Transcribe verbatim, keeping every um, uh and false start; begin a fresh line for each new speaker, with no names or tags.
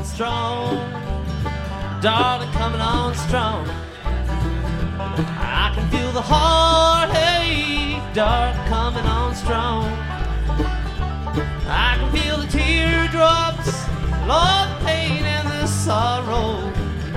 strong. Darling, coming on strong. I can feel the heartache, darling, coming on strong.